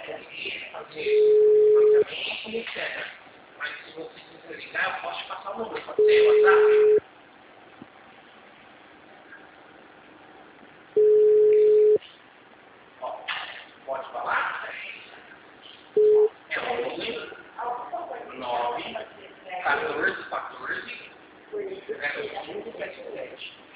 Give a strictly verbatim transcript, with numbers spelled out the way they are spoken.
conseguir fazer lançamento e etcétera. Mas se você quiser ligar, eu posso te passar o número. Pode ser o WhatsApp? Ó, pode falar? É onze, nove, quatorze, quatorze, zero cinco, sete sete.